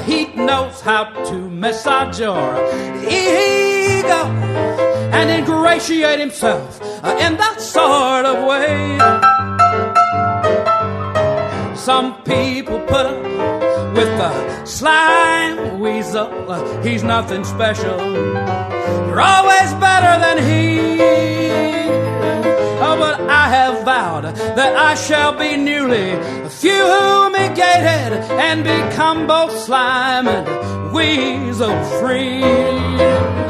he knows how to massage your ego and ingratiate himself in that sort of way. Some people put up with the slime weasel. He's nothing special. You're always better than he. Oh, but I have vowed that I shall be newly fumigated and become both slime and weasel free.